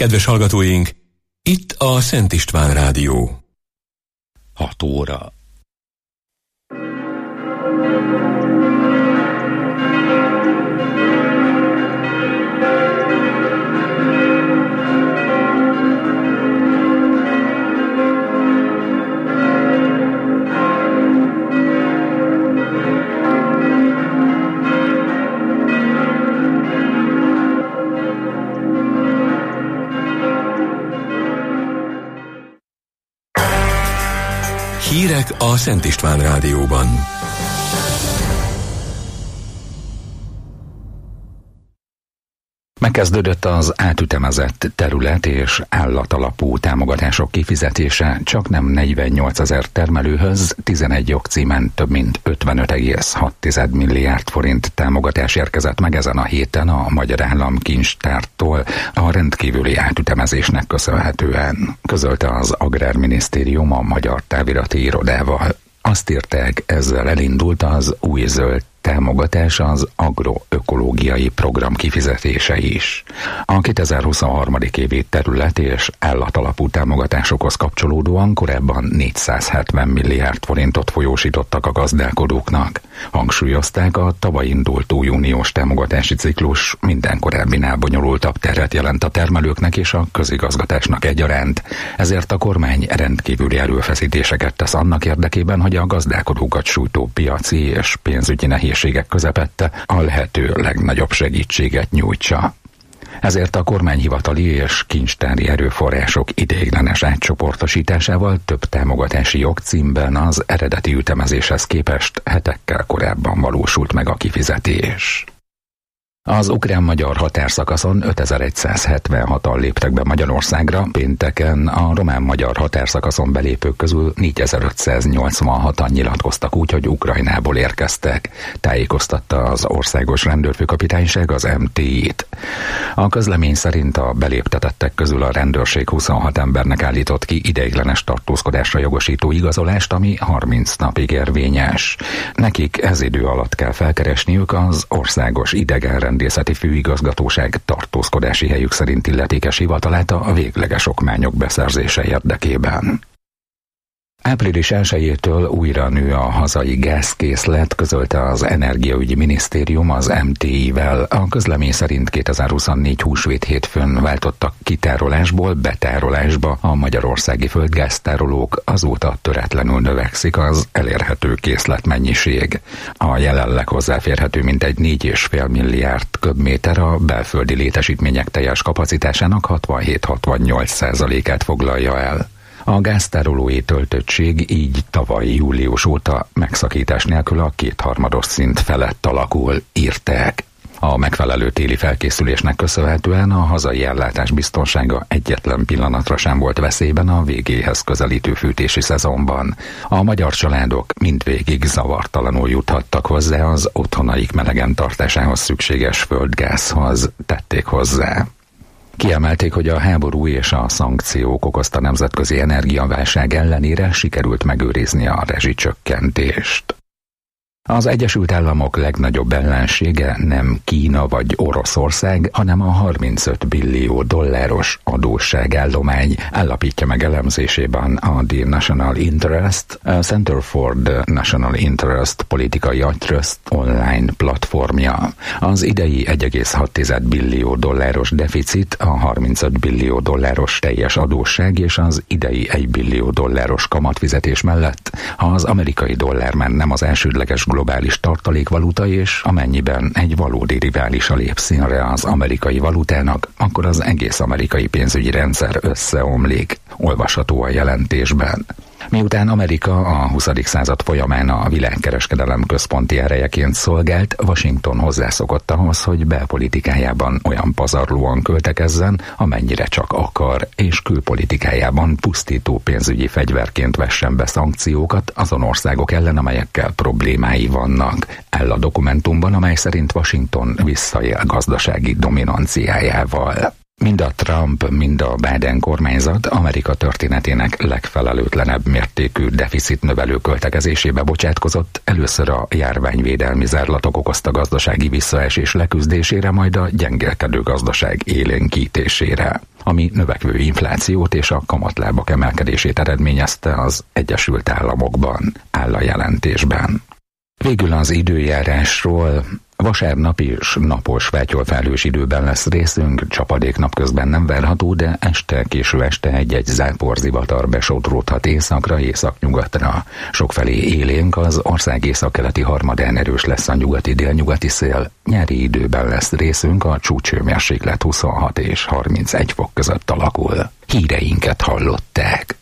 Kedves hallgatóink, itt a Szent István Rádió. 6 óra. Hírek a Szent István Rádióban. Megkezdődött az átütemezett terület és állatalapú támogatások kifizetése csaknem 48 000 termelőhöz 11 jogcímen több mint 55,6 milliárd forint támogatás érkezett meg ezen a héten a Magyar Államkincstártól a rendkívüli átütemezésnek köszönhetően, közölte az Agrárminisztérium a Magyar Távirati Irodával. Azt írták, ezzel elindult az új zöld támogatás, az agroökológiai program kifizetése is. A 2023. évi terület és állatalapú támogatásokhoz kapcsolódóan korábban 470 milliárd forintot folyósítottak a gazdálkodóknak. Hangsúlyozták, a tavaly indult új uniós támogatási ciklus minden korábbinál bonyolultabb terhet jelent a termelőknek és a közigazgatásnak egyaránt, ezért a kormány rendkívüli erőfeszítéseket tesz annak érdekében, hogy a gazdálkodókat sújtó piaci és pénzügyi nehézségek közepette a lehető legnagyobb segítséget nyújtsa. Ezért a kormányhivatali és kincstári erőforrások ideiglenes átcsoportosításával több támogatási jogcímben az eredeti ütemezéshez képest hetekkel korábban valósult meg a kifizetés. Az ukrán-magyar határszakaszon 5176-an léptek be Magyarországra, pénteken a román-magyar határszakaszon belépők közül 4586-an nyilatkoztak úgy, hogy Ukrajnából érkeztek, tájékoztatta az Országos Rendőrfőkapitányság az MTI-t. A közlemény szerint a beléptetettek közül a rendőrség 26 embernek állított ki ideiglenes tartózkodásra jogosító igazolást, ami 30 napig érvényes. Nekik ez idő alatt kell felkeresniük az Országos Idegenrendészeti Főigazgatóság tartózkodási helyük szerint illetékes hivatalát a végleges okmányok beszerzése érdekében. Április 1-től újra nő a hazai gázkészlet, közölte az Energiaügyi Minisztérium az MTI-vel. A közlemény szerint 2024 húsvét hétfőn váltottak kitárolásból betárolásba a magyarországi földgáztárolók, azóta töretlenül növekszik az elérhető készletmennyiség. A jelenleg hozzáférhető mintegy 4,5 milliárd köbméter a belföldi létesítmények teljes kapacitásának 67-68%-át foglalja el. A gáztárolói töltöttség így tavaly július óta megszakítás nélkül a 2/3 szint felett alakul, írták. A megfelelő téli felkészülésnek köszönhetően a hazai ellátás biztonsága egyetlen pillanatra sem volt veszélyben a végéhez közelítő fűtési szezonban. A magyar családok mindvégig zavartalanul juthattak hozzá az otthonaik melegen tartásához szükséges földgázhoz, tették hozzá. Kiemelték, hogy a háború és a szankciók okozta nemzetközi energiaválság ellenére sikerült megőrizni a rezsicsökkentést. Az Egyesült Államok legnagyobb ellensége nem Kína vagy Oroszország, hanem a 35 billió dolláros adósságállomány, állapítja meg elemzésében a The National Interest, a Center for the National Interest politikai agytröszt online platformja. Az idei 1,6 billió dolláros deficit, a 35 billió dolláros teljes adósság és az idei 1 billió dolláros kamatfizetés mellett, ha az amerikai dollár már nem az elsődleges globális tartalékvaluta, és amennyiben egy valódi riválisa lép színre az amerikai valutának, akkor az egész amerikai pénzügyi rendszer összeomlik, olvasható a jelentésben. Miután Amerika a 20. század folyamán a világkereskedelem központi erejeként szolgált, Washington hozzászokott ahhoz, hogy belpolitikájában olyan pazarlóan költekezzen, amennyire csak akar, és külpolitikájában pusztító pénzügyi fegyverként vessen be szankciókat azon országok ellen, amelyekkel problémái vannak. Áll a dokumentumban, amely szerint Washington visszaél gazdasági dominanciájával. Mind a Trump, mind a Biden kormányzat Amerika történetének legfelelőtlenebb mértékű deficitnövelő költekezésébe bocsátkozott, először a járványvédelmi zárlatok okozta gazdasági visszaesés leküzdésére, majd a gyengélkedő gazdaság élénkítésére. ami növekvő inflációt és a kamatlábak emelkedését eredményezte az Egyesült Államokban, áll a jelentésben. Végül az időjárásról. Vasárnap is napos, felhős időben lesz részünk, csapadék napközben nem várható, de késő este egy-egy záporzivatar besodródhat északra, északnyugatra. Sokfelé élénk, az ország északkeleti harmadán erős lesz a nyugati-délnyugati szél. Nyári időben lesz részünk, a csúcshőmérséklet 26 és 31 fok között alakul. Híreinket hallották.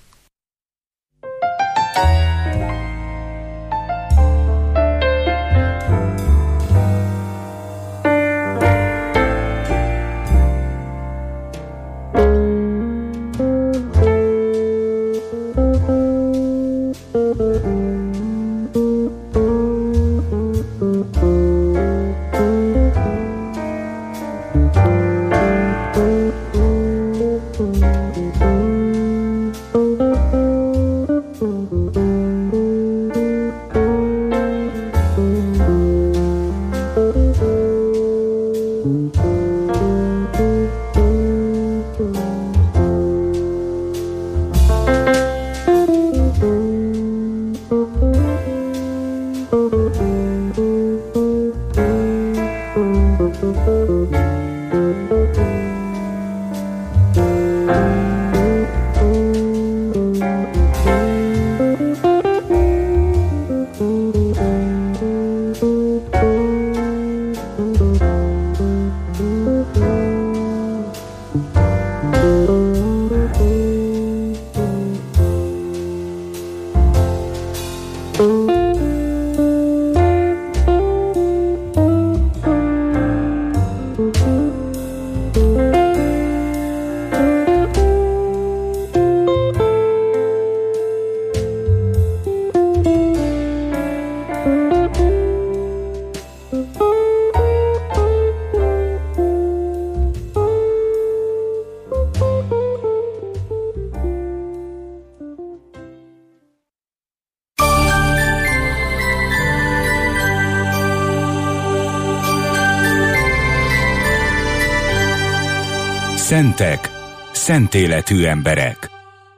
Szentek, szent életű emberek.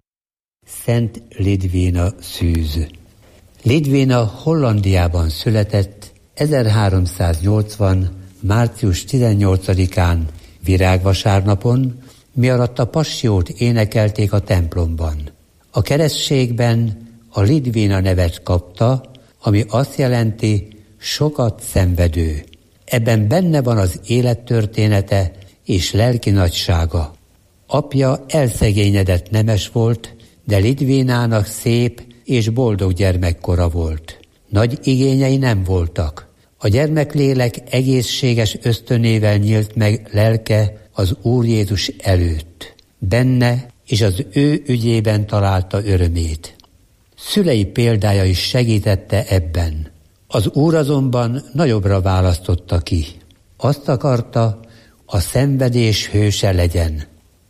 Szent Lidvéna Szűz. Lidvéna Hollandiában született 1380. március 18-án virágvasárnapon, mi alatt a passiót énekelték a templomban. A keresztségben a Lidvéna nevet kapta, ami azt jelenti sokat szenvedő. Ebben benne van az élettörténete és lelki nagysága. Apja elszegényedett nemes volt, de Lidvénának szép és boldog gyermekkora volt. Nagy igényei nem voltak. A gyermeklélek egészséges ösztönével nyílt meg lelke az Úr Jézus előtt. Benne és az ő ügyében találta örömét. Szülei példája is segítette ebben. Az Úr azonban nagyobbra választotta ki. Azt akarta, a szenvedés hőse legyen.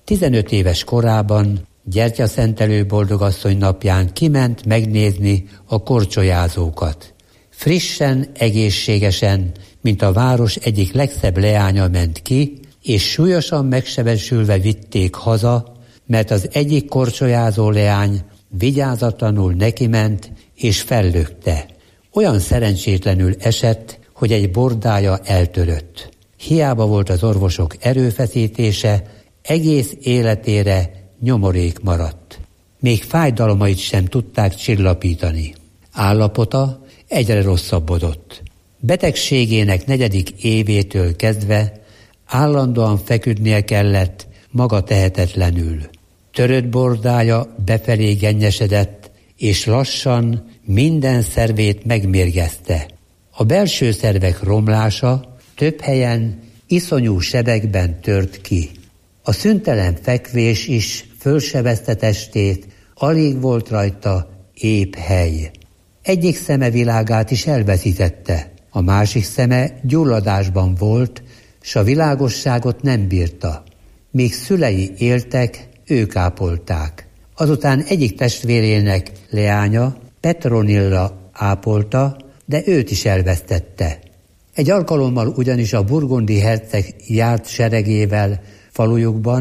15 éves korában gyertyaszentelő boldogasszony napján kiment megnézni a korcsolyázókat. Frissen, egészségesen, mint a város egyik legszebb leánya ment ki, és súlyosan megsebesülve vitték haza, mert az egyik korcsolyázó leány vigyázatlanul nekiment és fellökte. Olyan szerencsétlenül esett, hogy egy bordája eltörött. Hiába volt az orvosok erőfeszítése, egész életére nyomorék maradt. Még fájdalmait sem tudták csillapítani. Állapota egyre rosszabbodott. Betegségének 4. évétől kezdve állandóan feküdnie kellett maga tehetetlenül. Törött bordája befelé gennyesedett, és lassan minden szervét megmérgezte. A belső szervek romlása több helyen iszonyú sebekben tört ki. A szüntelen fekvés is fölsebezte testét, alig volt rajta épp hely. Egyik szeme világát is elveszítette, a másik szeme gyulladásban volt, s a világosságot nem bírta. Míg szülei éltek, ők ápolták. Azután egyik testvérének leánya, Petronilla ápolta, de őt is elvesztette. Egy alkalommal ugyanis a burgundi herceg járt seregével falujukban,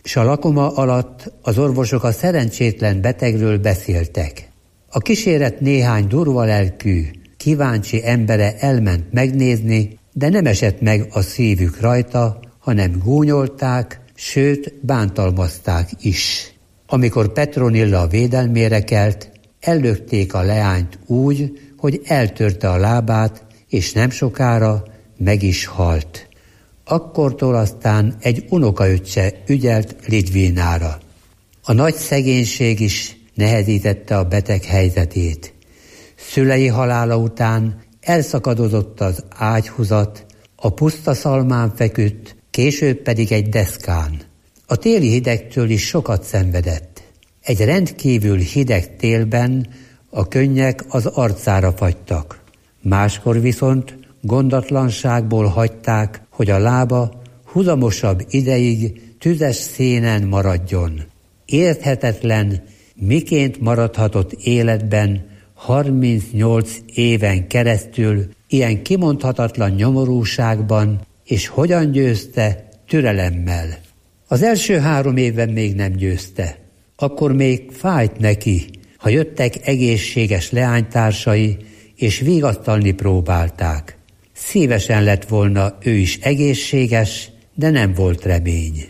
és a lakoma alatt az orvosok a szerencsétlen betegről beszéltek. A kíséret néhány durva lelkű, kíváncsi embere elment megnézni, de nem esett meg a szívük rajta, hanem gúnyolták, sőt bántalmazták is. Amikor Petronilla a védelmére kelt, ellökték a leányt úgy, hogy eltörte a lábát, és nem sokára meg is halt. Akkortól aztán egy unokaöccse ügyelt Lidvínára. A nagy szegénység is nehezítette a beteg helyzetét. Szülei halála után elszakadott az ágyhuzat, a puszta szalmán feküdt, később pedig egy deszkán. A téli hidegtől is sokat szenvedett. Egy rendkívül hideg télben a könnyek az arcára fagytak. Máskor viszont gondatlanságból hagyták, hogy a lába huzamosabb ideig tüzes szénen maradjon. Érthetetlen, miként maradhatott életben 38 éven keresztül ilyen kimondhatatlan nyomorúságban, és hogyan győzte türelemmel. Az első 3 évben még nem győzte. Akkor még fájt neki, ha jöttek egészséges leánytársai, és vigasztalni próbálták. Szívesen lett volna ő is egészséges, de nem volt remény.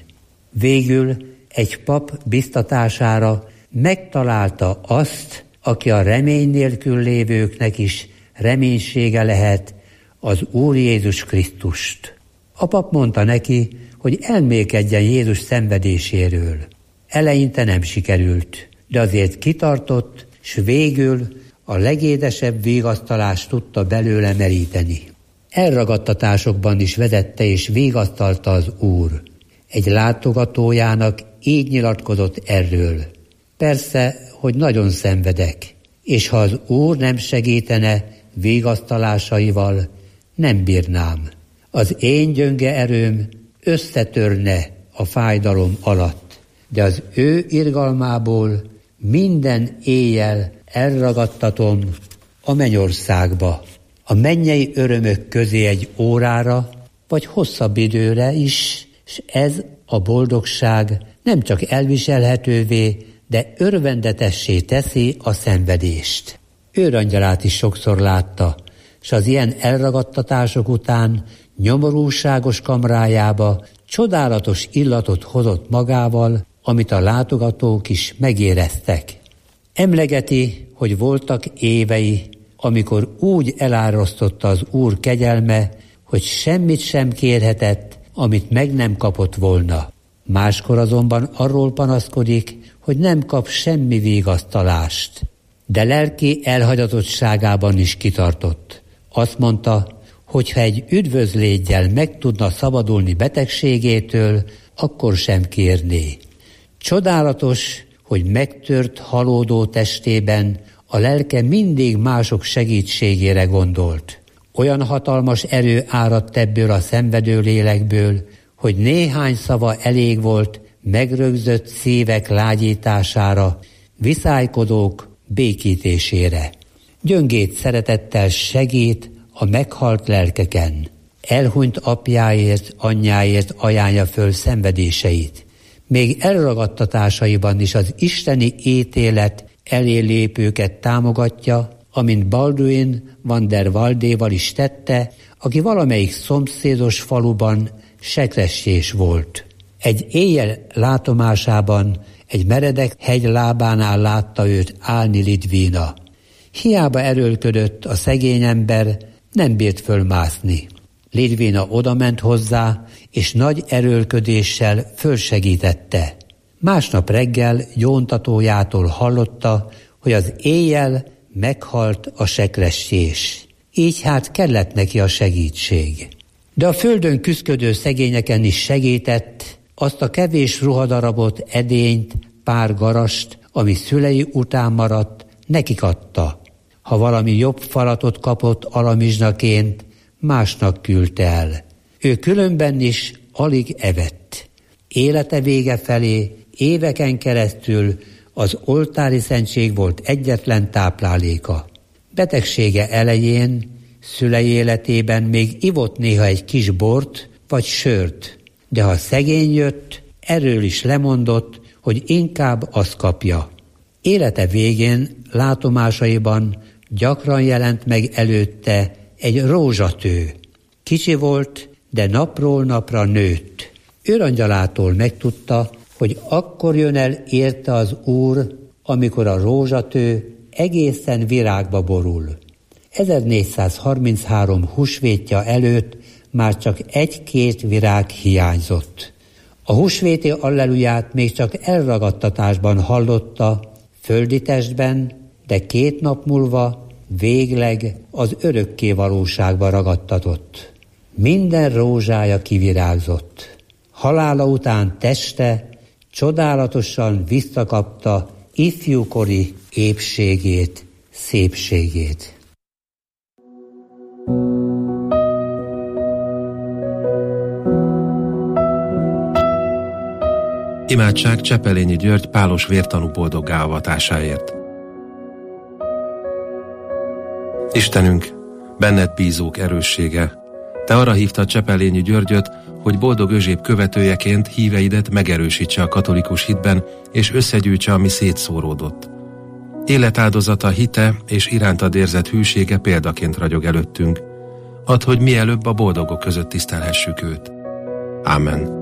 Végül egy pap biztatására megtalálta azt, aki a remény nélkül lévőknek is reménysége lehet, az Úr Jézus Krisztust. A pap mondta neki, hogy elmélkedjen Jézus szenvedéséről. Eleinte nem sikerült, de azért kitartott, s végül a legédesebb vigasztalást tudta belőle meríteni. Elragadtatásokban is vezette és vigasztalta az Úr. Egy látogatójának így nyilatkozott erről. Persze, hogy nagyon szenvedek, és ha az Úr nem segítene vigasztalásaival, nem bírnám. Az én gyönge erőm összetörne a fájdalom alatt, de az ő irgalmából minden éjjel elragadtatom a mennyországba, a mennyei örömök közé egy órára, vagy hosszabb időre is, s ez a boldogság nem csak elviselhetővé, de örvendetessé teszi a szenvedést. Őrangyalát is sokszor látta, s az ilyen elragadtatások után nyomorúságos kamrájába csodálatos illatot hozott magával, amit a látogatók is megéreztek. Emlegeti, hogy voltak évei, amikor úgy elárasztotta az Úr kegyelme, hogy semmit sem kérhetett, amit meg nem kapott volna. Máskor azonban arról panaszkodik, hogy nem kap semmi vigasztalást. De lelki elhagyatottságában is kitartott. Azt mondta, hogy ha egy üdvözlétgyel meg tudna szabadulni betegségétől, akkor sem kérné. Csodálatos, hogy megtört halódó testében a lelke mindig mások segítségére gondolt. Olyan hatalmas erő áradt ebből a szenvedő lélekből, hogy néhány szava elég volt megrögzött szívek lágyítására, viszálykodók békítésére. Gyöngét szeretettel segít a meghalt lelkeken. Elhunyt apjáért, anyjáért ajánlja föl szenvedéseit. Még elragadtatásaiban is az isteni ítélet elé lépőket támogatja, amint Balduin van der Waldéval is tette, aki valamelyik szomszédos faluban sekressés volt. Egy éjjel látomásában egy meredek hegy lábánál látta őt állni Lidvína. Hiába erőlködött a szegény ember, nem bírt fölmászni. Lidvína odament hozzá, és nagy erőlködéssel fölsegítette. Másnap reggel gyóntatójától hallotta, hogy az éjjel meghalt a sekressés. Így hát kellett neki a segítség. De a földön küszködő szegényeken is segített, azt a kevés ruhadarabot, edényt, pár garast, ami szülei után maradt, nekik adta. Ha valami jobb falatot kapott alamizsnaként, másnak küldte el. Ő különben is alig evett. Élete vége felé éveken keresztül az oltári szentség volt egyetlen tápláléka. Betegsége elején, szülei életében még ivott néha egy kis bort vagy sört, de ha szegény jött, erről is lemondott, hogy inkább azt kapja. Élete végén látomásaiban gyakran jelent meg előtte egy rózsatő. Kicsi volt, de napról napra nőtt. Őrangyalától megtudta, hogy akkor jön el érte az Úr, amikor a rózsatő egészen virágba borul. 1433 húsvétja előtt már csak 1-2 virág hiányzott. A húsvéti alleluját még csak elragadtatásban hallotta, földi testben, de 2 nap múlva végleg az örökké valóságba ragadtatott. Minden rózsája kivirágzott. Halála után teste csodálatosan visszakapta ifjúkori épségét, szépségét. Imádság Csepelényi György pálos vértanú boldoggá avatásáért. Istenünk, benned bízók erőssége, te arra hívtad Csepelényi Györgyöt, hogy boldog özséb követőjeként híveidet megerősítse a katolikus hitben, és összegyűjtse, ami szétszóródott. Életáldozata, hite és irántad érzett hűsége példaként ragyog előttünk. Add, hogy mielőbb a boldogok között tisztelhessük őt. Ámen.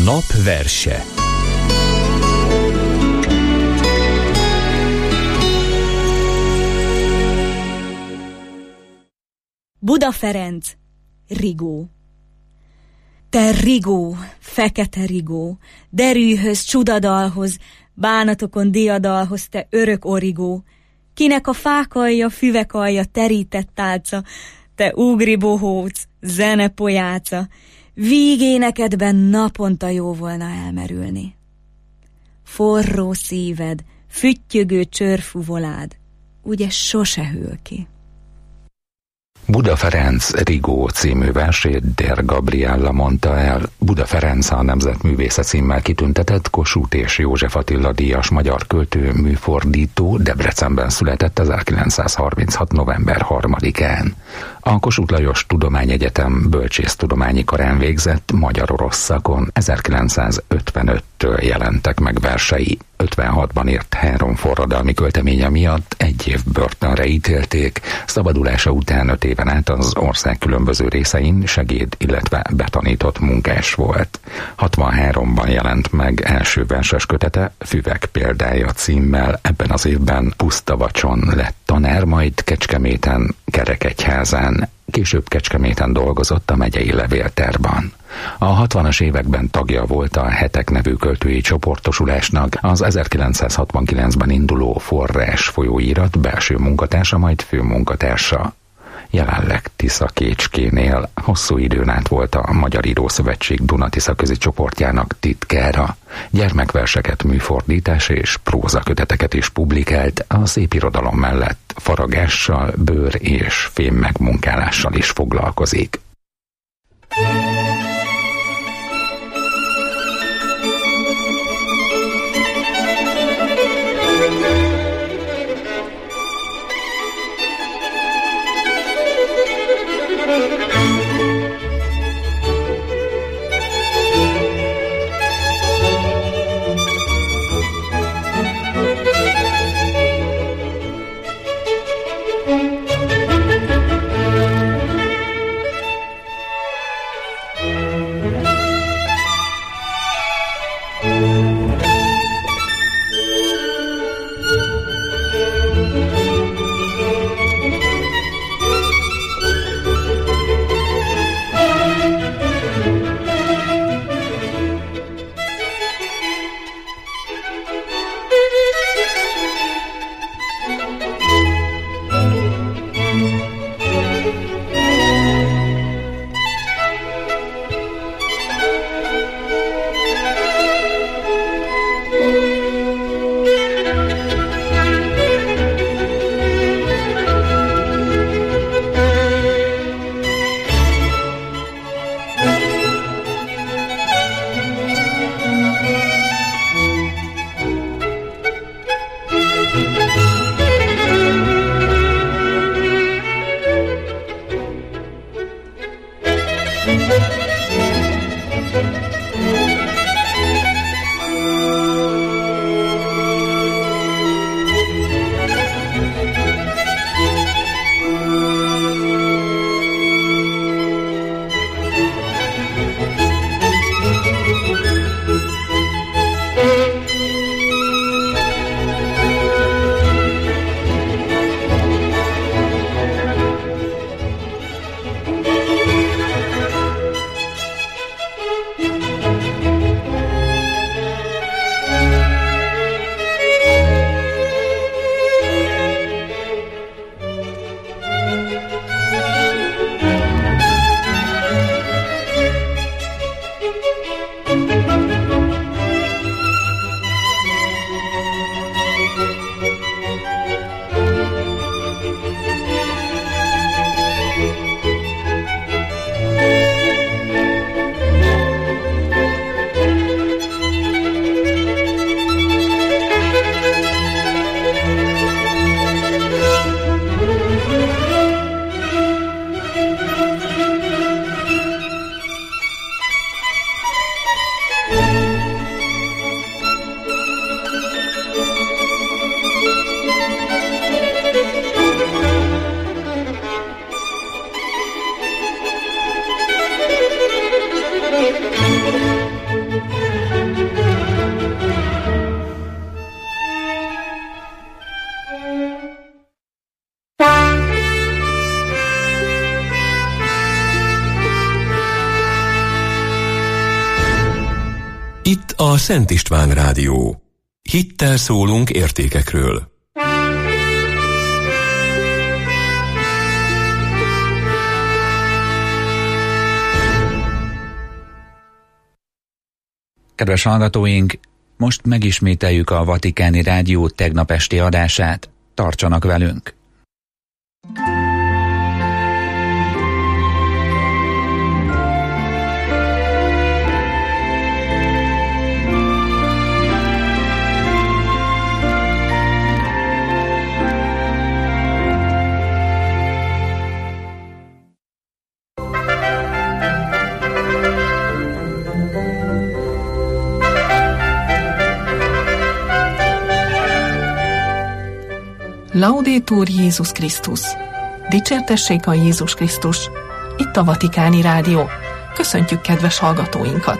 nap verse. Buda Ferenc, Rigó. Te rigó, fekete rigó, derűhöz, csudadalhoz, bánatokon diadalhoz, te örök origó, kinek a fák alja, füvek alja, terített tálca, te ugri bohóc, zene pojáca, vígénekedben naponta jó volna elmerülni. Forró szíved, füttyögő csőrfuvolád, ugye sose hűl ki. Buda Ferenc Rigó című versét Der Gabriella mondta el. Buda Ferenc a Nemzetművésze címmel kitüntetett Kossuth és József Attila díjas magyar költő, műfordító, Debrecenben született 1936. november 3-án. A Kossuth Lajos Tudományegyetem bölcsésztudományi karán végzett, magyar-orosz szakon 1955-től jelentek meg versei. 56-ban írt 3 forradalmi költeménye miatt 1 év börtönre ítélték, szabadulása után 5 éven át az ország különböző részein segéd, illetve betanított munkás volt. 63-ban jelent meg első verses kötete, Füvek példája címmel, ebben az évben Pusztavacson lett tanár, majd Kecskeméten, Kerekegyházán, később Kecskeméten dolgozott a megyei levéltárban. A 60-as években tagja volt a Hetek nevű költői csoportosulásnak, az 1969-ben induló Forrás folyóirat belső munkatársa, majd főmunkatársa. Jelenleg Tisza-Kécskénél hosszú időn át volt a Magyar Írószövetség Duna-Tisza közi csoportjának titkára. Gyermekverseket, műfordítás és prózaköteteket is publikált, a szépirodalom mellett faragással, bőr és fém megmunkálással is foglalkozik. a Szent István Rádió. Hittel szólunk értékekről. Kedves hallgatóink, most megismételjük a Vatikáni Rádió tegnap esti adását. Tartsanak velünk! Laudetur Jézus Krisztus! Dicsértessék a Jézus Krisztus! Itt a Vatikáni Rádió. Köszöntjük kedves hallgatóinkat!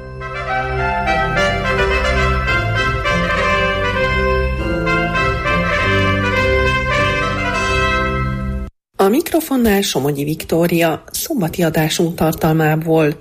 A mikrofonnál Somogyi Viktória, szombati adásunk tartalmából.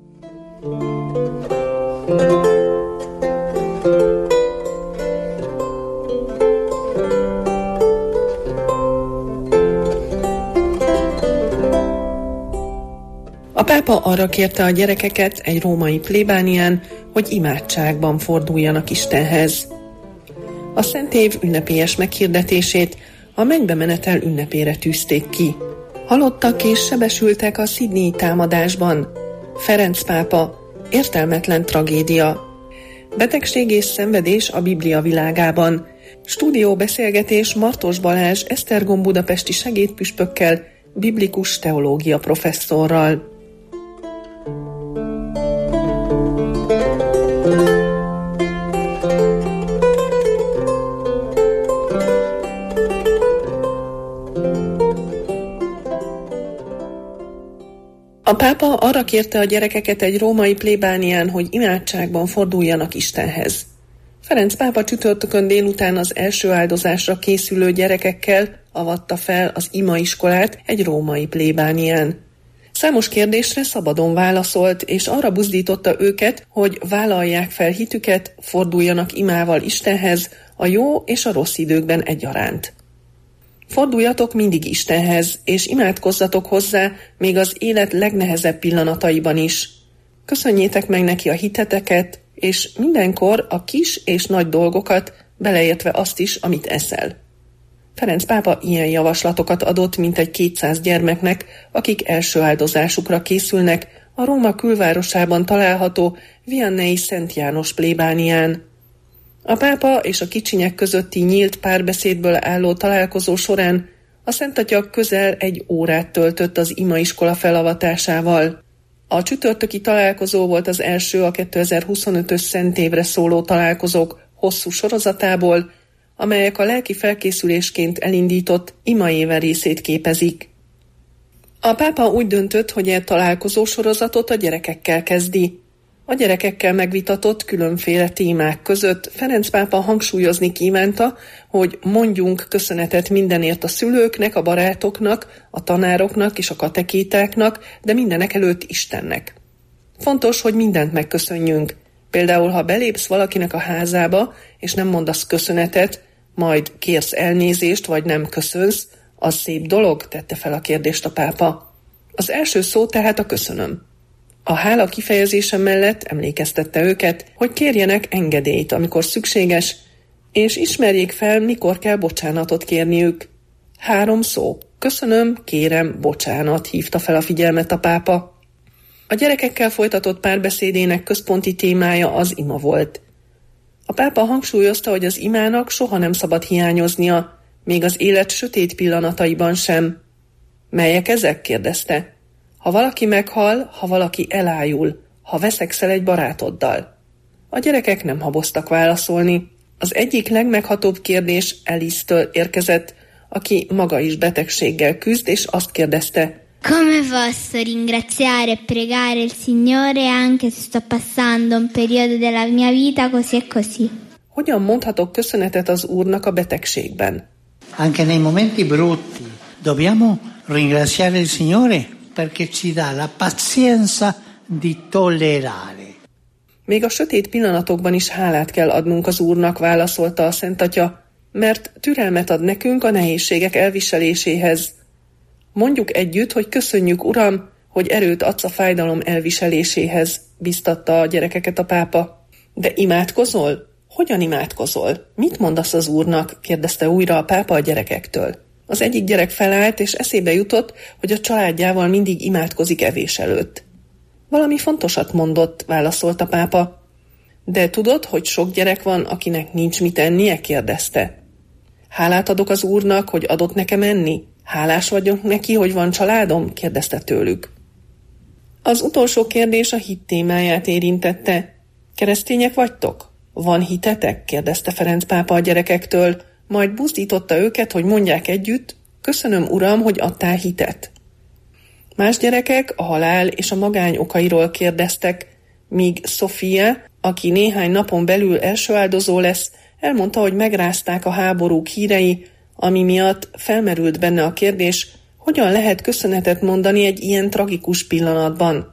A pápa arra kérte a gyerekeket egy római plébánián, hogy imádságban forduljanak Istenhez. A Szent Év ünnepélyes meghirdetését a mennybe menetel ünnepére tűzték ki. Halottak és sebesültek a Sydneyi támadásban. Ferenc pápa, értelmetlen tragédia. Betegség és szenvedés a Biblia világában. Stúdióbeszélgetés Martos Balázs Esztergom budapesti segédpüspökkel, biblikus teológia professzorral. A pápa arra kérte a gyerekeket egy római plébánián, hogy imádságban forduljanak Istenhez. Ferenc pápa csütörtökön délután az első áldozásra készülő gyerekekkel avatta fel az imaiskolát egy római plébánián. Számos kérdésre szabadon válaszolt, és arra buzdította őket, hogy vállalják fel hitüket, forduljanak imával Istenhez a jó és a rossz időkben egyaránt. Forduljatok mindig Istenhez, és imádkozzatok hozzá még az élet legnehezebb pillanataiban is. Köszönjétek meg neki a hiteteket, és mindenkor a kis és nagy dolgokat, beleértve azt is, amit eszel. Ferenc pápa ilyen javaslatokat adott mintegy 200 gyermeknek, akik első áldozásukra készülnek a Róma külvárosában található Viannei Szent János plébánián. A pápa és a kicsinyek közötti nyílt párbeszédből álló találkozó során a Szentatya közel 1 órát töltött az imaiskola felavatásával. A csütörtöki találkozó volt az első a 2025-ös Szent Évre szóló találkozók hosszú sorozatából, amelyek a lelki felkészülésként elindított imaéve részét képezik. A pápa úgy döntött, hogy e találkozó sorozatot a gyerekekkel kezdi. A gyerekekkel megvitatott különféle témák között Ferenc pápa hangsúlyozni kívánta, hogy mondjunk köszönetet mindenért a szülőknek, a barátoknak, a tanároknak és a katekétáknak, de mindenek előtt Istennek. Fontos, hogy mindent megköszönjünk. Például, ha belépsz valakinek a házába, és nem mondasz köszönetet, majd kérsz elnézést, vagy nem köszönsz, az szép dolog, tette fel a kérdést a pápa. Az első szó tehát a köszönöm. A hála kifejezése mellett emlékeztette őket, hogy kérjenek engedélyt, amikor szükséges, és ismerjék fel, mikor kell bocsánatot kérniük. 3 szó. Köszönöm, kérem, bocsánat, hívta fel a figyelmet a pápa. A gyerekekkel folytatott párbeszédének központi témája az ima volt. A pápa hangsúlyozta, hogy az imának soha nem szabad hiányoznia, még az élet sötét pillanataiban sem. Melyek ezek? kérdezte. Ha valaki meghal, ha valaki elájul, ha veszekszel egy barátoddal. A gyerekek nem haboztak válaszolni. Az egyik legmeghatóbb kérdés Alice-től érkezett, aki maga is betegséggel küzd, és azt kérdezte: Come posso ringraziare e pregare il Signore anche se sto passando un periodo della mia vita così e così? Hogyan mondhatok köszönetet az Úrnak a betegségben? Anche nei momenti brutti dobbiamo ringraziare il Signore perché ci dà la pazienza di tollerare. Még a sötét pillanatokban is hálát kell adnunk az Úrnak, válaszolta a Szent Atya, mert türelmet ad nekünk a nehézségek elviseléséhez. Mondjuk együtt, hogy köszönjük, Uram, hogy erőt adsz a fájdalom elviseléséhez, biztatta a gyerekeket a pápa. De imádkozol? Hogyan imádkozol? Mit mondasz az Úrnak? Kérdezte újra a pápa a gyerekektől. Az egyik gyerek felállt, és eszébe jutott, hogy a családjával mindig imádkozik evés előtt. Valami fontosat mondott, válaszolt a pápa. De tudod, hogy sok gyerek van, akinek nincs mit ennie? Kérdezte. Hálát adok az Úrnak, hogy adott nekem enni? Hálás vagyok neki, hogy van családom? Kérdezte tőlük. Az utolsó kérdés a hit témáját érintette. Keresztények vagytok? Van hitetek? Kérdezte Ferenc pápa a gyerekektől, majd buzdította őket, hogy mondják együtt, köszönöm, Uram, hogy adtál hitet. Más gyerekek a halál és a magány okairól kérdeztek, míg Sofia, aki néhány napon belül első áldozó lesz, elmondta, hogy megrázták a háborúk hírei, ami miatt felmerült benne a kérdés, hogyan lehet köszönetet mondani egy ilyen tragikus pillanatban.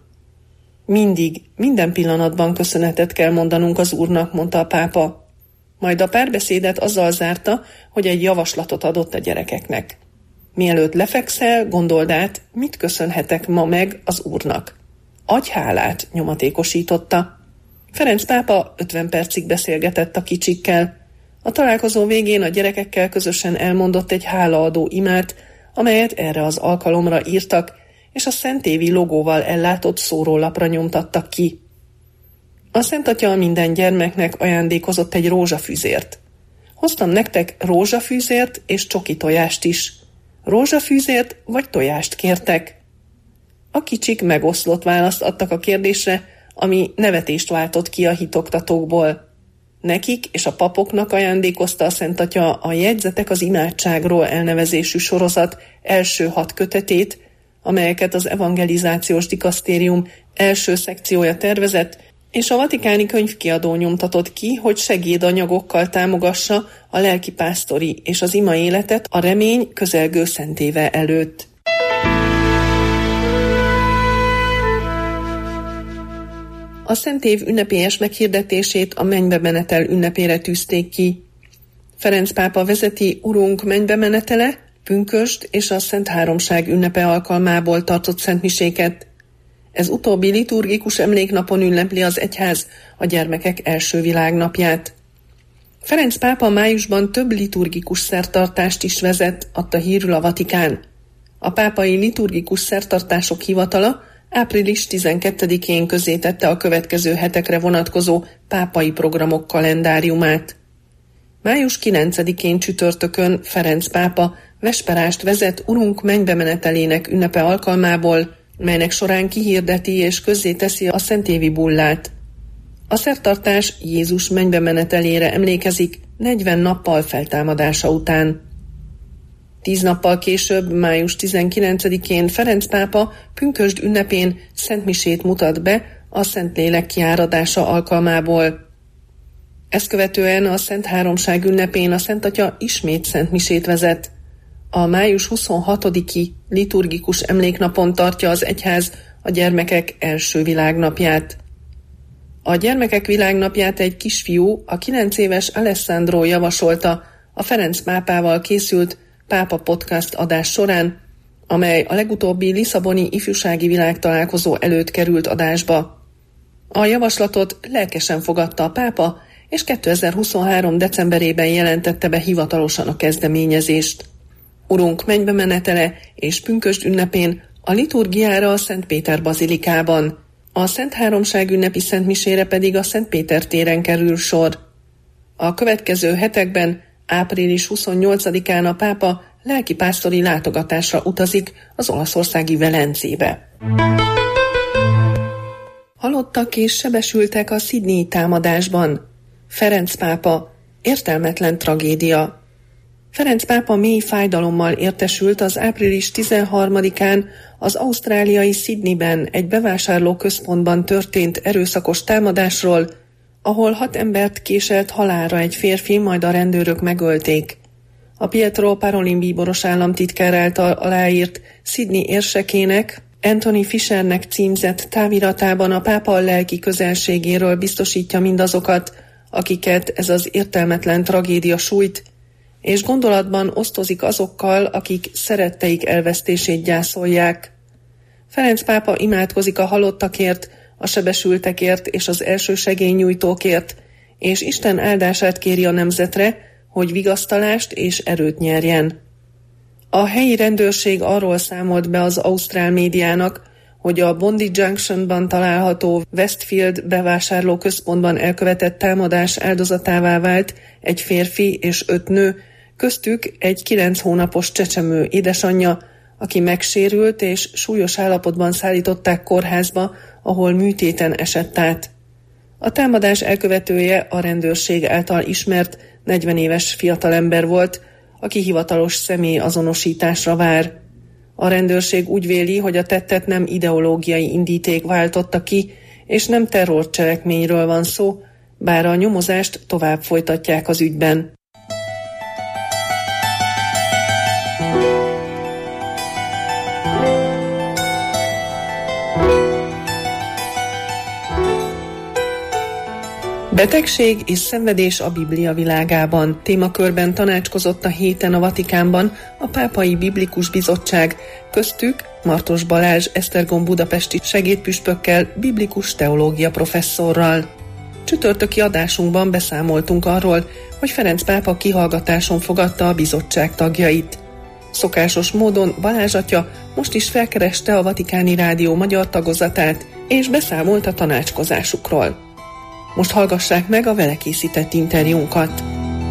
Minden pillanatban köszönetet kell mondanunk az Úrnak, mondta a pápa. Majd a párbeszédet azzal zárta, hogy egy javaslatot adott a gyerekeknek. Mielőtt lefekszel, gondold át, mit köszönhetek ma meg az Úrnak. Adj hálát, nyomatékosította. Ferenc pápa 50 percig beszélgetett a kicsikkel. A találkozó végén a gyerekekkel közösen elmondott egy hálaadó imát, amelyet erre az alkalomra írtak, és a szentévi logóval ellátott szórólapra nyomtattak ki. A Szent Atya minden gyermeknek ajándékozott egy rózsafűzért. Hoztam nektek rózsafűzért és csoki tojást is. Rózsafűzért vagy tojást kértek? A kicsik megoszlott választ adtak a kérdésre, ami nevetést váltott ki a hitoktatókból. Nekik és a papoknak ajándékozta a Szent Atya a Jegyzetek az imádságról elnevezésű sorozat első 6 kötetét, amelyeket az evangelizációs dikasztérium első szekciója tervezett, és a Vatikáni Könyvkiadó nyomtatott ki, hogy segédanyagokkal támogassa a lelkipásztori és az ima életet a remény közelgő szentéve előtt. A Szentév ünnepélyes meghirdetését a mennybemenetel ünnepére tűzték ki. Ferenc pápa vezeti Urunk mennybemenetele, pünkösd és a Szent Háromság ünnepe alkalmából tartott szentmiséket. Ez utóbbi liturgikus emléknapon ünnepli az egyház a gyermekek első világnapját. Ferenc pápa májusban több liturgikus szertartást is vezet, adta hírül a Vatikán. A pápai liturgikus szertartások hivatala április 12-én közzétette a következő hetekre vonatkozó pápai programok kalendáriumát. Május 9-én csütörtökön Ferenc pápa vesperást vezet Urunk mennybemenetelének ünnepe alkalmából, melynek során kihirdeti és közzéteszi a szentévi bullát. A szertartás Jézus mennybemenetelére emlékezik 40 nappal feltámadása után. 10 nappal később, május 19-én Ferenc pápa pünkösd ünnepén szentmisét mutat be a Szentlélek kiáradása alkalmából. Ezt követően a Szent Háromság ünnepén a Szent Atya ismét szentmisét vezet. A május 26-i liturgikus emléknapon tartja az egyház a gyermekek első világnapját. A gyermekek világnapját egy kisfiú, a 9 éves Alessandro javasolta a Ferenc pápával készült Pápa Podcast adás során, amely a legutóbbi lisszaboni ifjúsági világtalálkozó előtt került adásba. A javaslatot lelkesen fogadta a pápa, és 2023. decemberében jelentette be hivatalosan a kezdeményezést. Urunk mennybemenetele és pünkösd ünnepén a liturgiára a Szent Péter bazilikában, a Szent Háromság ünnepi szentmisére pedig a Szent Péter téren kerül sor. A következő hetekben, április 28-án a pápa lelkipásztori látogatásra utazik az olaszországi Velencébe. Halottak és sebesültek a Sydneyi támadásban. Ferenc pápa, értelmetlen tragédia. Ferenc pápa mély fájdalommal értesült az április 13-án az ausztráliai Sydneyben egy bevásárlóközpontban történt erőszakos támadásról, ahol 6 embert késelt halálra egy férfi, majd a rendőrök megölték. A Pietro Parolin bíboros államtitkár által aláírt Sydney érsekének Anthony Fishernek címzett táviratában a pápa a lelki közelségéről biztosítja mindazokat, akiket ez az értelmetlen tragédia sújt, és gondolatban osztozik azokkal, akik szeretteik elvesztését gyászolják. Ferenc pápa imádkozik a halottakért, a sebesültekért és az elsősegélynyújtókért, és Isten áldását kéri a nemzetre, hogy vigasztalást és erőt nyerjen. A helyi rendőrség arról számolt be az ausztrál médiának, hogy a Bondi Junctionban található Westfield bevásárlóközpontban elkövetett támadás áldozatává vált egy férfi és 5 nő, köztük egy 9 hónapos csecsemő édesanyja, aki megsérült és súlyos állapotban szállították kórházba, ahol műtéten esett át. A támadás elkövetője a rendőrség által ismert 40 éves fiatalember volt, aki hivatalos személy azonosításra vár. A rendőrség úgy véli, hogy a tettet nem ideológiai indíték váltotta ki, és nem terrorcselekményről van szó, bár a nyomozást tovább folytatják az ügyben. Betegség és szenvedés a Biblia világában témakörben tanácskozott a héten a Vatikánban a Pápai Biblikus Bizottság, köztük Martos Balázs Esztergom budapesti segédpüspökkel, biblikus teológia professzorral. Csütörtöki adásunkban beszámoltunk arról, hogy Ferenc pápa kihallgatáson fogadta a bizottság tagjait. Szokásos módon Balázs atya most is felkereste a Vatikáni Rádió magyar tagozatát, és beszámolt a tanácskozásukról. Most hallgassák meg a vele készített interjúnkat.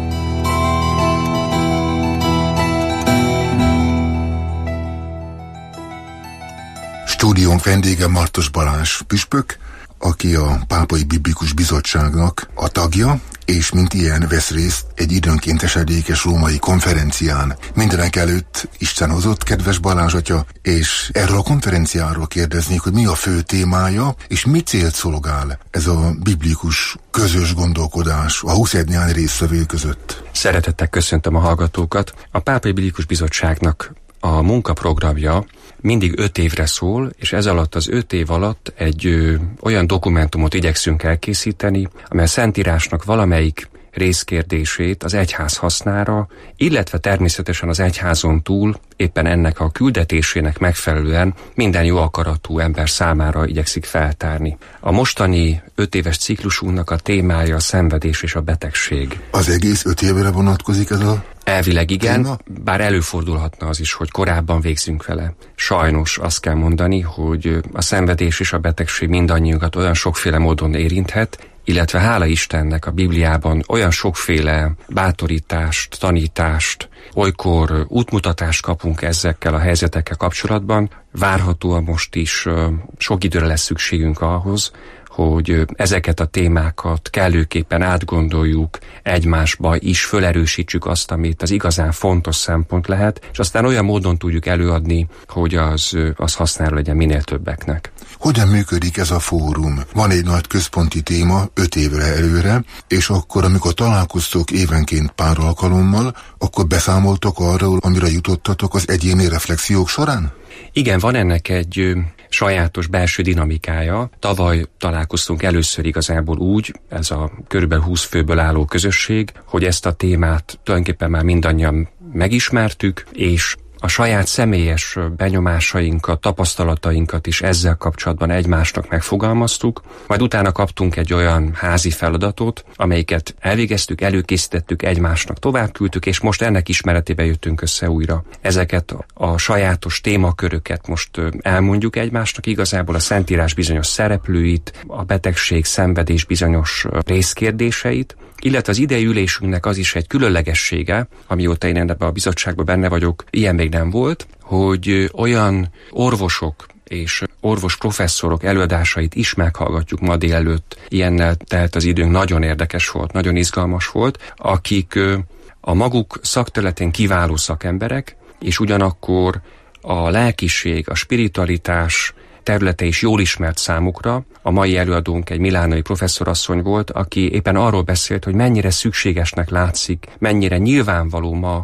Stúdiónk vendége Martos Balázs püspök, aki a Pápai Biblikus Bizottságnak a tagja, és mint ilyen vesz részt egy időnként esedékes római konferencián. Mindenek előtt Isten hozott, kedves Balázs atya, és erről a konferenciáról kérdeznék, hogy mi a fő témája, és mi célt szolgál ez a biblikus közös gondolkodás a 21 nyári résztvevő között. Szeretettel köszöntöm a hallgatókat. A Pápai Biblikus Bizottságnak a munkaprogramja mindig 5 évre szól, és ez alatt az 5 év alatt egy olyan dokumentumot igyekszünk elkészíteni, amely a Szentírásnak valamelyik részkérdését az egyház hasznára, illetve természetesen az egyházon túl éppen ennek a küldetésének megfelelően minden jó akaratú ember számára igyekszik feltárni. A mostani 5 éves ciklusunknak a témája a szenvedés és a betegség. Az egész 5 évre vonatkozik ez a elvileg igen, bár előfordulhatna az is, hogy korábban végzünk vele. Sajnos azt kell mondani, hogy a szenvedés és a betegség mindannyiunkat olyan sokféle módon érinthet, illetve hála Istennek a Bibliában olyan sokféle bátorítást, tanítást, olykor útmutatást kapunk ezekkel a helyzetekkel kapcsolatban. Várhatóan most is sok időre lesz szükségünk ahhoz, hogy ezeket a témákat kellőképpen átgondoljuk, egymásba is fölerősítsük azt, amit az igazán fontos szempont lehet, és aztán olyan módon tudjuk előadni, hogy az hasznára legyen minél többeknek. Hogyan működik ez a fórum? Van egy nagy központi téma 5 évre előre, és akkor, amikor találkoztok évenként pár alkalommal, akkor beszámoltok arról, amire jutottatok az egyéni reflexiók során? Igen, van ennek egy sajátos belső dinamikája. Tavaly találkoztunk először igazából úgy, ez a körülbelül 20 főből álló közösség, hogy ezt a témát tulajdonképpen már mindannyian megismertük, és a saját személyes benyomásainkat, tapasztalatainkat is ezzel kapcsolatban egymásnak megfogalmaztuk, majd utána kaptunk egy olyan házi feladatot, amelyiket elvégeztük, előkészítettük, egymásnak továbbküldtük, és most ennek ismeretében jöttünk össze újra. Ezeket a sajátos témaköröket most elmondjuk egymásnak, igazából a Szentírás bizonyos szereplőit, a betegség, szenvedés bizonyos részkérdéseit, illetve az idei ülésünknek az is egy különlegessége, amióta én ebben a bizottságban benne vagyok, ilyen még nem volt, hogy olyan orvosok és orvos professzorok előadásait is meghallgatjuk ma délelőtt. Ilyennel telt az időnk, nagyon érdekes volt, nagyon izgalmas volt, akik a maguk szakterületén kiváló szakemberek, és ugyanakkor a lelkiség, a spiritualitás területe is jól ismert számukra. A mai előadónk egy milánói professzorasszony volt, aki éppen arról beszélt, hogy mennyire szükségesnek látszik, mennyire nyilvánvaló ma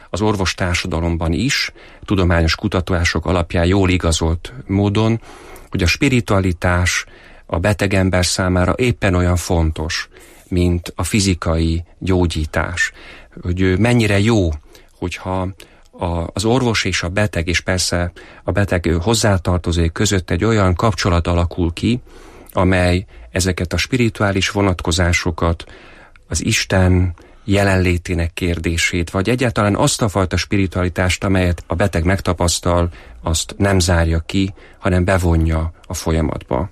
az orvostársadalomban is, tudományos kutatások alapján jól igazolt módon, hogy a spiritualitás a beteg ember számára éppen olyan fontos, mint a fizikai gyógyítás. Hogy mennyire jó, hogyha az orvos és a beteg, és persze a beteg hozzátartozói között egy olyan kapcsolat alakul ki, amely ezeket a spirituális vonatkozásokat, az Isten jelenlétének kérdését, vagy egyáltalán azt a fajta spiritualitást, amelyet a beteg megtapasztal, azt nem zárja ki, hanem bevonja a folyamatba.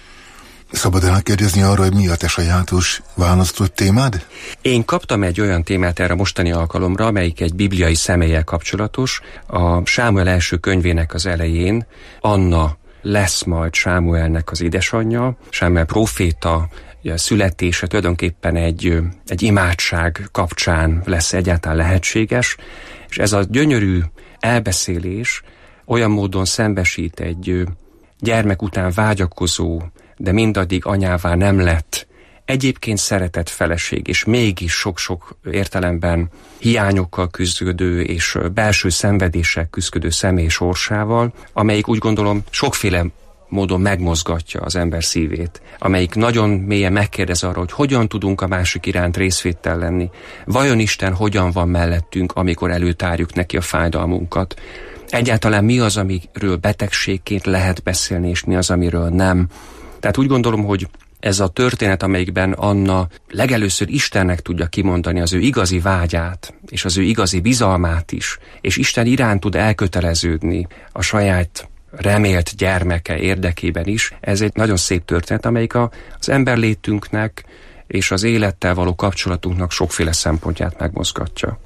Szabad elkérdezni arra, hogy mi a te sajátos választott témád? Én kaptam egy olyan témát erre a mostani alkalomra, amelyik egy bibliai személlyel kapcsolatos. A Sámuel első könyvének az elején Anna lesz majd Sámuelnek az édesanyja. Sámuel próféta születése tulajdonképpen egy imádság kapcsán lesz egyáltalán lehetséges, és ez a gyönyörű elbeszélés olyan módon szembesít egy gyermek után vágyakozó, de mindaddig anyává nem lett, egyébként szeretett feleség, és mégis sok-sok értelemben hiányokkal küzdő és belső szenvedéssel küzdő személy sorsával, amelyik úgy gondolom sokféle módon megmozgatja az ember szívét, amelyik nagyon mélyen megkérdez arra, hogy hogyan tudunk a másik iránt részvéttel lenni. Vajon Isten hogyan van mellettünk, amikor előtárjuk neki a fájdalmunkat? Egyáltalán mi az, amiről betegségként lehet beszélni, és mi az, amiről nem? Tehát úgy gondolom, hogy ez a történet, amelyikben Anna legelőször Istennek tudja kimondani az ő igazi vágyát, és az ő igazi bizalmát is, és Isten iránt tud elköteleződni a saját remélt gyermeke érdekében is. Ez egy nagyon szép történet, amelyik az emberlétünknek és az élettel való kapcsolatunknak sokféle szempontját megmozgatja.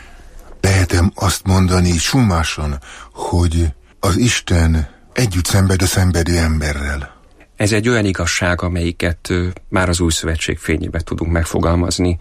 Lehetem azt mondani summásan, hogy az Isten együtt szenved a szenvedő emberrel. Ez egy olyan igazság, amelyiket már az Új Szövetség fényében tudunk megfogalmazni.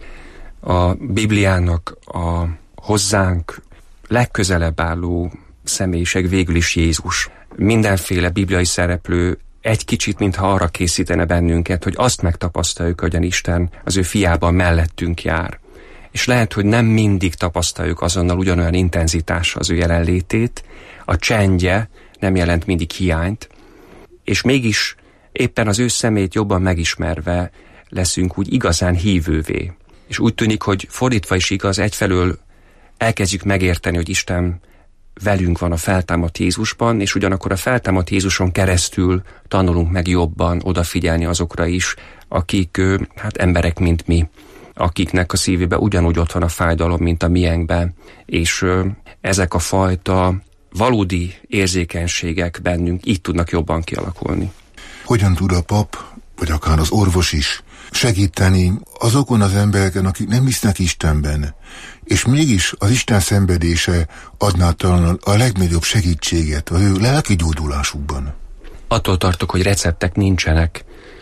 A Bibliának a hozzánk legközelebb álló személyiség végül is Jézus. Mindenféle bibliai szereplő egy kicsit, mintha arra készítene bennünket, hogy azt megtapasztaljuk, hogyan Isten az ő fiában mellettünk jár. És lehet, hogy nem mindig tapasztaljuk azonnal ugyanolyan intenzitással az ő jelenlétét, a csendje nem jelent mindig hiányt, és mégis éppen az ő szemét jobban megismerve leszünk úgy igazán hívővé. És úgy tűnik, hogy fordítva is igaz, egyfelől elkezdjük megérteni, hogy Isten velünk van a feltámadt Jézusban, és ugyanakkor a feltámadt Jézuson keresztül tanulunk meg jobban odafigyelni azokra is, akik emberek, mint mi, akiknek a szívében ugyanúgy ott van a fájdalom, mint a miénkben, és ezek a fajta valódi érzékenységek bennünk így tudnak jobban kialakulni. Hogyan tud a pap, vagy akár az orvos is segíteni azokon az embereken, akik nem hisznek Istenben, és mégis az Isten szenvedése adná talán a legnagyobb segítséget az ő lelki gyógyulásukban? Attól tartok, hogy receptek nincsenek.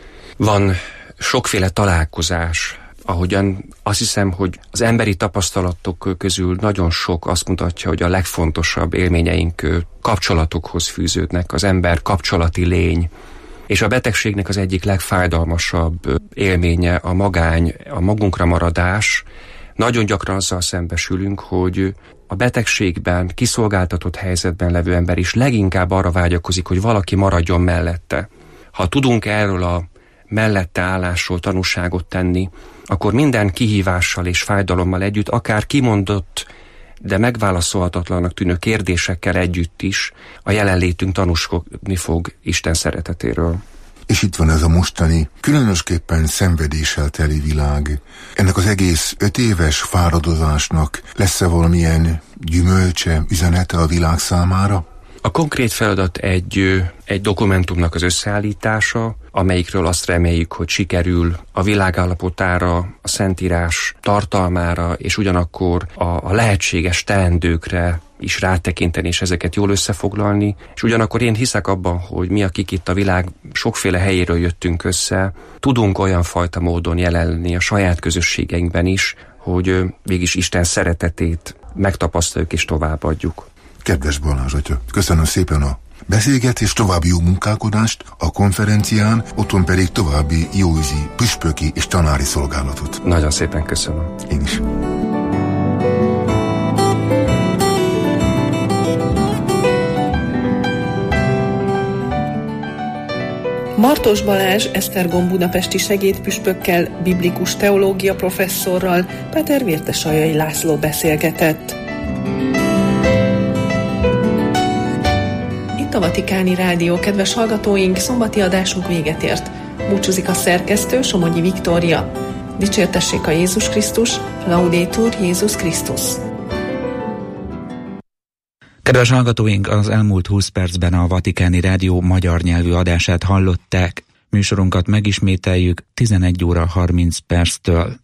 Van sokféle találkozás, ahogyan azt hiszem, hogy az emberi tapasztalatok közül nagyon sok azt mutatja, hogy a legfontosabb élményeink kapcsolatokhoz fűződnek, az ember kapcsolati lény. És a betegségnek az egyik legfájdalmasabb élménye a magány, a magunkra maradás. Nagyon gyakran azzal szembesülünk, hogy a betegségben, kiszolgáltatott helyzetben levő ember is leginkább arra vágyakozik, hogy valaki maradjon mellette. Ha tudunk erről a mellette állásról tanúságot tenni, akkor minden kihívással és fájdalommal együtt, akár kimondott, de megválaszolhatatlanak tűnő kérdésekkel együtt is a jelenlétünk tanúskodni fog Isten szeretetéről. És itt van ez a mostani, különösképpen szenvedéssel teli világ. Ennek az egész 5 éves fáradozásnak lesz-e valamilyen gyümölcse, üzenete a világ számára? A konkrét feladat egy dokumentumnak az összeállítása, amelyikről azt reméljük, hogy sikerül a világállapotára, a Szentírás tartalmára, és ugyanakkor a lehetséges teendőkre is rátekinteni, és ezeket jól összefoglalni. És ugyanakkor én hiszek abban, hogy mi, akik itt a világ sokféle helyéről jöttünk össze, tudunk olyan fajta módon jelenni a saját közösségeinkben is, hogy mégis Isten szeretetét megtapasztaljuk és továbbadjuk. Kedves Balázs atya, köszönöm szépen a beszélgetés, további jó munkálkodást a konferencián, otthon pedig további jóüzi, püspöki és tanári szolgálatot. Nagyon szépen köszönöm. Én is. Bartos Balázs Esztergom budapesti segédpüspökkel, biblikus teológia professzorral, Páter Vértesajai László beszélgetett. Itt a Vatikáni Rádió, kedves hallgatóink, szombati adásunk véget ért. Búcsúzik a szerkesztő, Somogyi Viktória. Dicsértessék a Jézus Krisztus, Laudétur Jézus Krisztus. Kedves hallgatóink, az elmúlt 20 percben a Vatikáni Rádió magyar nyelvű adását hallották. Műsorunkat megismételjük 11 óra 30 perctől.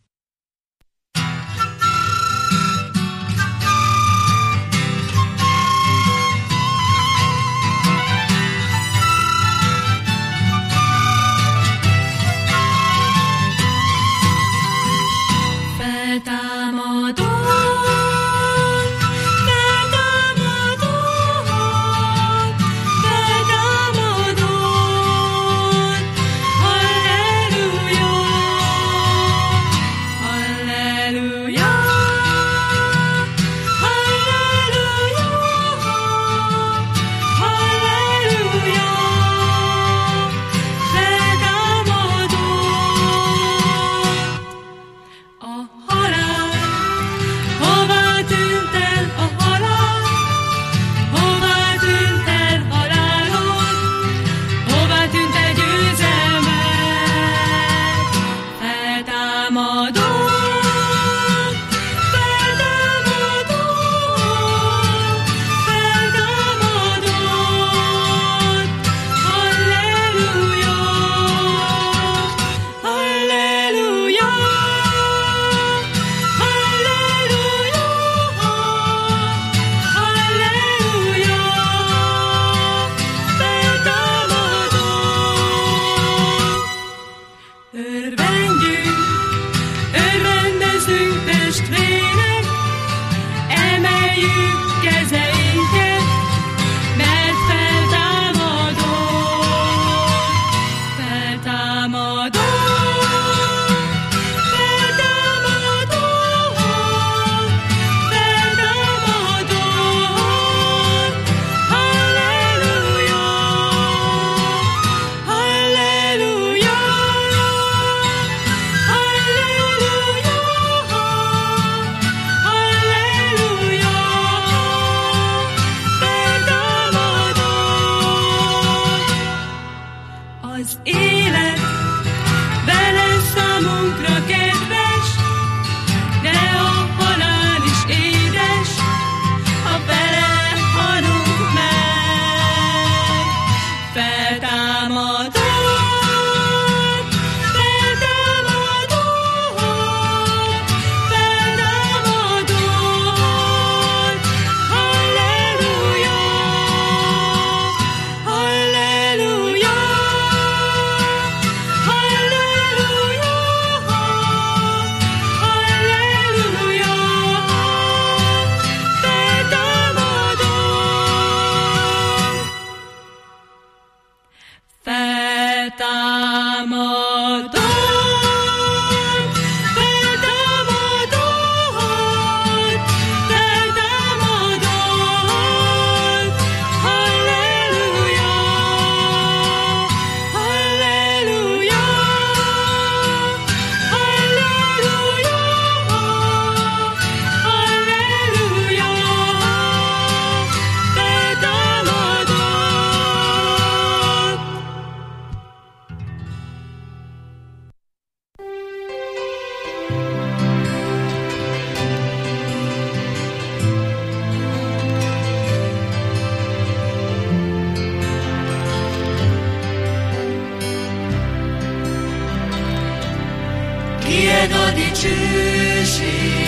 Tiéd a dicsőség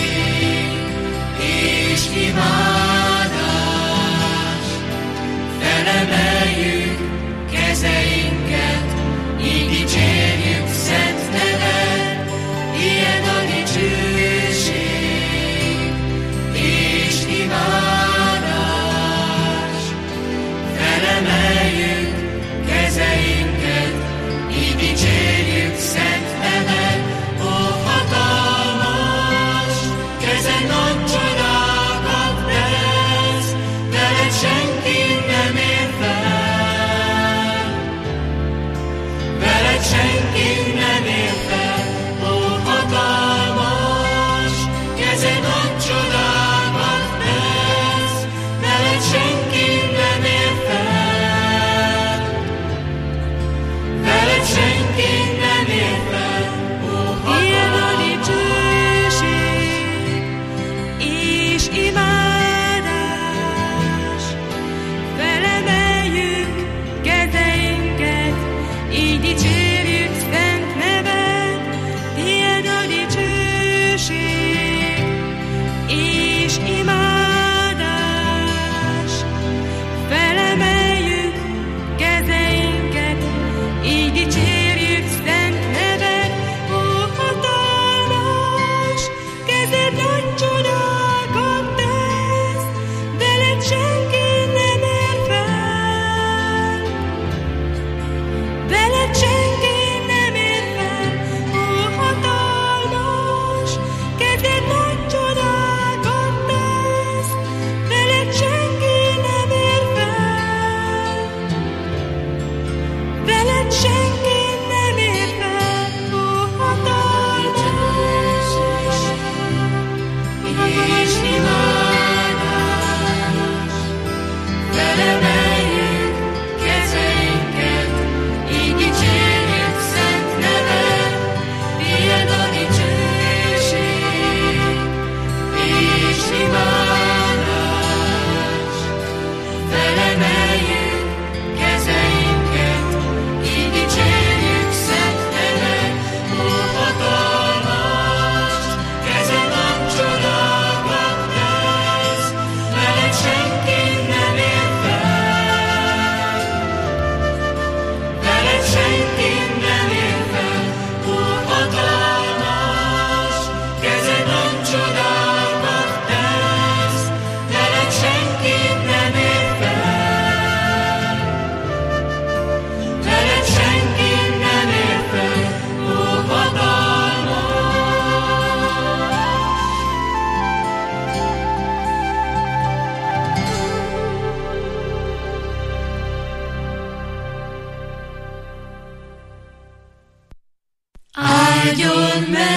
és imádás, felemeljük kezeinket, így dicsérjük szent neved. Tiéd a dicsőség és imádás, felemeljük kezeinket, így dicsérjük szent neved. Ó, hatalmas, kezed nagy csodákat tesz. áldjon meg.